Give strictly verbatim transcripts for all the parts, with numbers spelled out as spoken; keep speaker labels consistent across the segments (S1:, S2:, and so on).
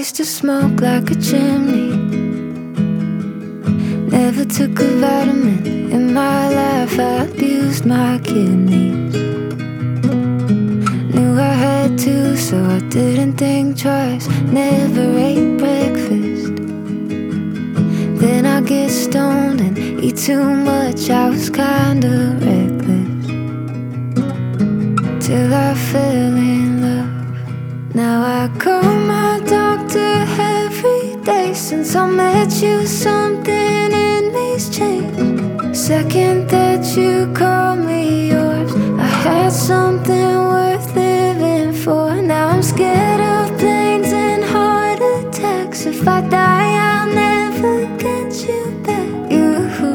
S1: used to smoke like a chimney. Never took a vitamin in my life. I abused my kidneys. Knew I had to, so I didn't think twice. Never ate breakfast. Then I get stoned and eat too much. I was kinda reckless till I fell in love. Now I call my doctor every day since I met you. Something in me's changed. Second that you called me yours, I had something worth living for. Now I'm scared of planes and heart attacks. If I die, I'll never get you back. You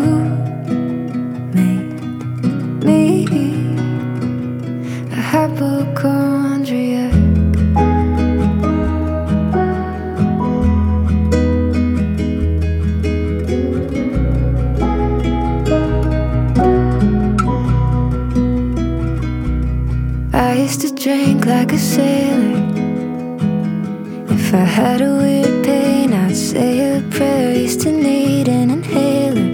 S1: made me a hypochondriac. I used to drink like a sailor. If I had a weird pain, I'd say a prayer. Used to need an inhaler.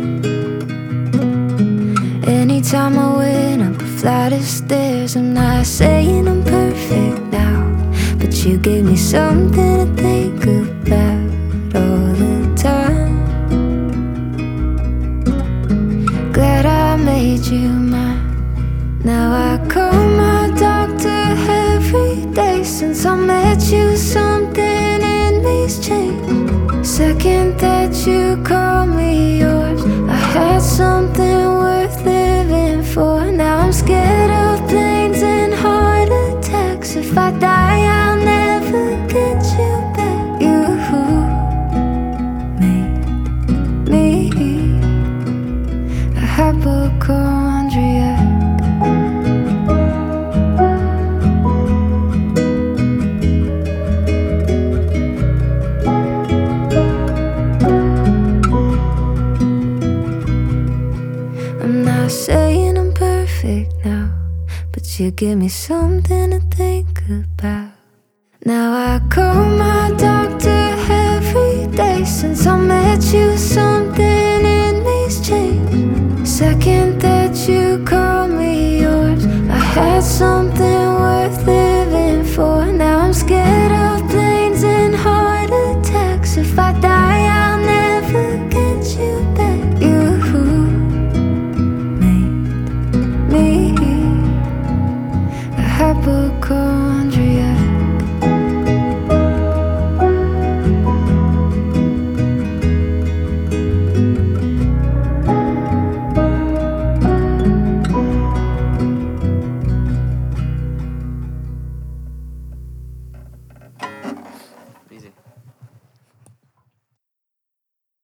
S1: Anytime I went up a flight of stairs, I'm not saying I'm perfect now, but you gave me something to think about all the time. Glad I made you mine. Now I call my doctor every day since I met you. Something in me's changed. Second that you called me yours, I had something worth living for. Now I'm scared of planes and heart attacks. If I die, I'll never get you back. You made me a hypochondriac. I'm not saying I'm perfect now, but you give me something to think about. Now I call my doctor every day since I met you. Something in me's changed. Second that you called me yours, I had something worth living for. Now I'm scared of planes and heart attacks. If I die, I'll never get you back. You me a hypo